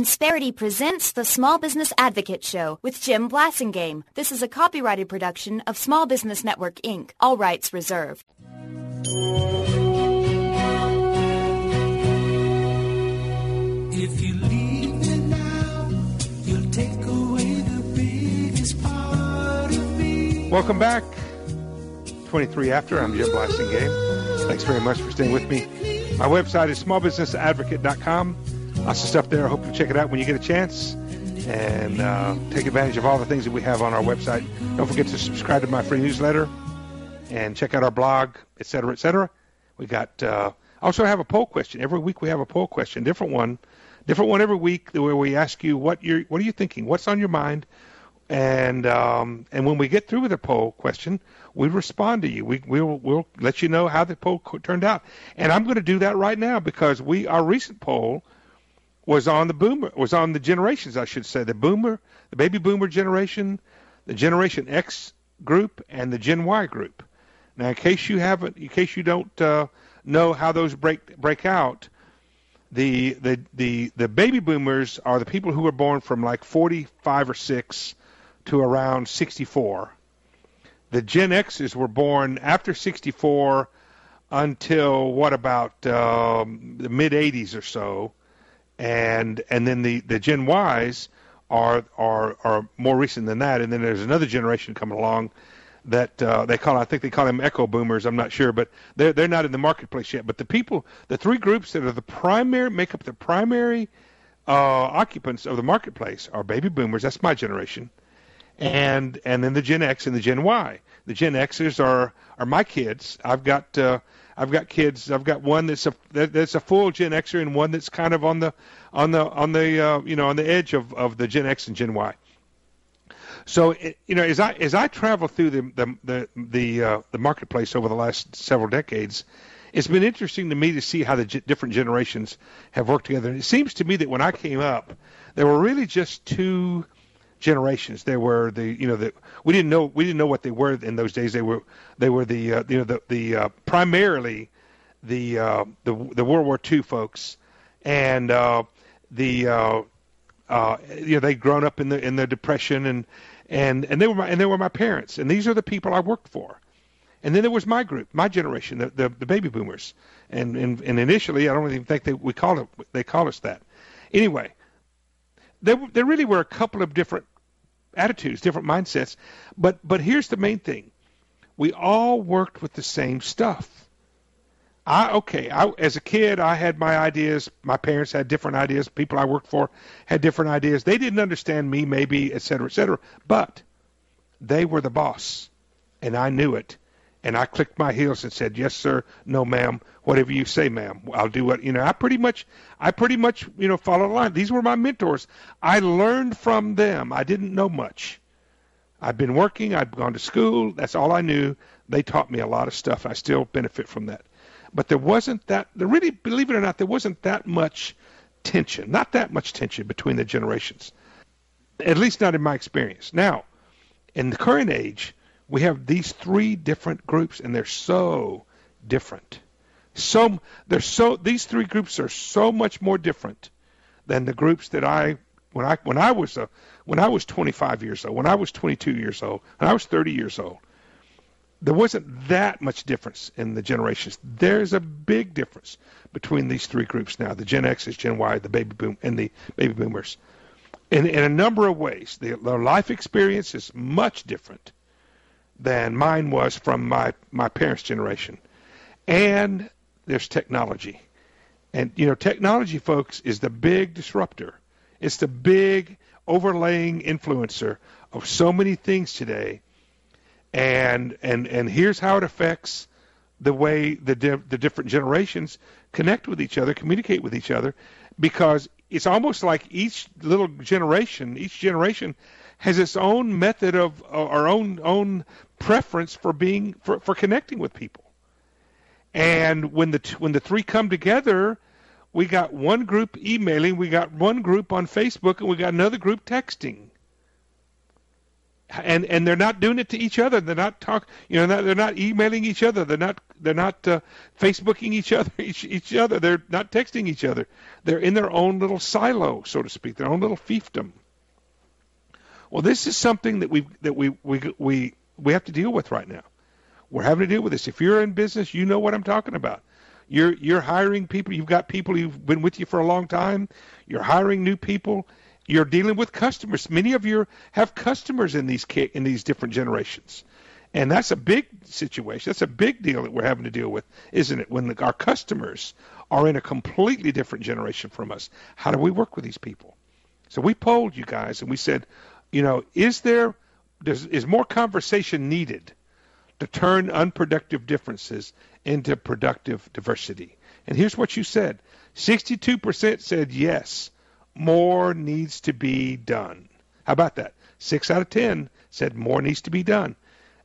Insperity presents the Small Business Advocate Show with Jim Blasingame. This is a copyrighted production of Small Business Network, Inc. All rights reserved. If you leave me now, you'll take away the biggest part of me. Welcome back. 23 after. I'm Jim Blasingame. Thanks very much for staying with me. My website is smallbusinessadvocate.com. Lots of stuff there. I hope you check it out when you get a chance and take advantage of all the things that we have on our website. Don't forget to subscribe to my free newsletter and check out our blog, et cetera, et cetera. We got also have a poll question. Every week we have a poll question, different one every week, where we ask you what are you thinking, what's on your mind, and when we get through with the poll question, we respond to you. We'll let you know how the poll turned out, and I'm going to do that right now because our recent poll was on the generations, I should say, the baby boomer generation, the Generation X group, and the Gen Y group. Now, in case you don't know how those break out, the baby boomers are the people who were born from like 45 or 6 to around 64. The Gen X's were born after 64 until the mid 80s or so. And then the Gen Ys are more recent than that, and then there's another generation coming along that I think they call them echo boomers. I'm not sure, but they're not in the marketplace yet. But the three groups that are make up the primary occupants of the marketplace are baby boomers. That's my generation, and then the Gen X and the Gen Y. The Gen Xers are my kids. I've got kids. I've got one that's a full Gen Xer and one that's kind of on the edge of the Gen X and Gen Y. So as I travel through the marketplace over the last several decades, it's been interesting to me to see how the different generations have worked together. And it seems to me that when I came up, there were really just two generations. There were we didn't know what they were in those days. They were primarily the World War II folks, and they'd grown up in the Depression, and they were my parents, and these are the people I worked for. And then there was my group, my generation, the baby boomers, and initially I don't even think they called us that. Anyway, there really were a couple of different attitudes, different mindsets, but here's the main thing: we all worked with the same stuff. As a kid, I had my ideas. My parents had different ideas. People I worked for had different ideas. They didn't understand me, maybe, et cetera, but they were the boss, and I knew it. And I clicked my heels and said, "Yes, sir. No, ma'am. Whatever you say, ma'am. I'll do what." I pretty much followed the line. These were my mentors. I learned from them. I didn't know much. I'd been working. I'd gone to school. That's all I knew. They taught me a lot of stuff. I still benefit from that. But really, believe it or not, there wasn't that much tension. Not that much tension between the generations. At least not in my experience. Now, in the current age, we have these three different groups, and they're so different. These three groups are so much more different than the groups that when I was 25 years old, when I was 22 years old, when I was 30 years old. There wasn't that much difference in the generations. There's a big difference between these three groups now: the Gen X's, Gen Y, the baby boomers, in a number of ways. Their life experience is much different than mine was from my parents' generation. And there's technology. And, technology, folks, is the big disruptor. It's the big overlaying influencer of so many things today. And here's how it affects the way the different generations connect with each other, communicate with each other, because it's almost like each generation has its own method of our own preference for connecting with people. And when the three come together, we got one group emailing, we got one group on Facebook, and we got another group texting. And they're not doing it to each other. They're not they're not emailing each other. They're not Facebooking each other. They're not texting each other. They're in their own little silo, so to speak, their own little fiefdom. Well, this is something that we have to deal with right now. We're having to deal with this. If you're in business, you know what I'm talking about. You're hiring people. You've got people who've been with you for a long time. You're hiring new people. You're dealing with customers. Many of you have customers in these different generations. And that's a big situation. That's a big deal that we're having to deal with, isn't it? When our customers are in a completely different generation from us. How do we work with these people? So we polled you guys and we said, is more conversation needed to turn unproductive differences into productive diversity? And here's what you said. 62% said yes. More needs to be done. How about that? 6 out of 10 said more needs to be done.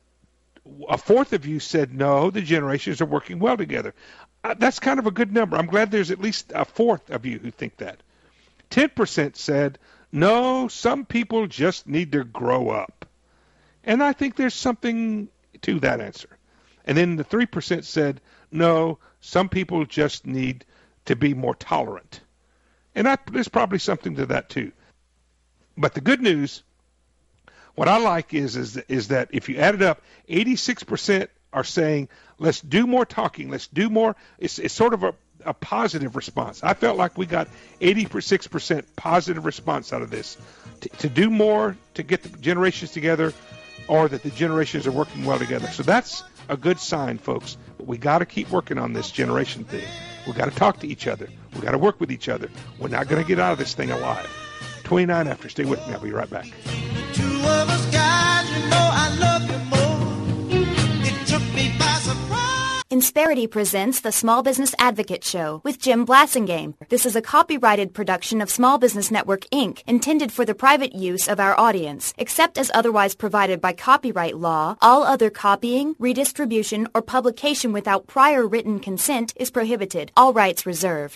A fourth of you said no, the generations are working well together. That's kind of a good number. I'm glad there's at least a fourth of you who think that. 10% said no, some people just need to grow up. And I think there's something to that answer. And then the 3% said no, some people just need to be more tolerant. And there's probably something to that too. But the good news, what I like is that if you add it up, 86% are saying, let's do more talking, let's do more. It's sort of a positive response. I felt like we got 86% positive response out of this. To do more, to get the generations together, or that the generations are working well together. So that's a good sign, folks. But we got to keep working on this generation thing. We got to talk to each other. We got to work with each other. We're not going to get out of this thing alive. 29 after. Stay with me. I'll be right back. Two of us guys, I love you more. It took me by surprise. Insperity presents the Small Business Advocate Show with Jim Blasingame. This is a copyrighted production of Small Business Network, Inc., intended for the private use of our audience. Except as otherwise provided by copyright law, all other copying, redistribution, or publication without prior written consent is prohibited. All rights reserved.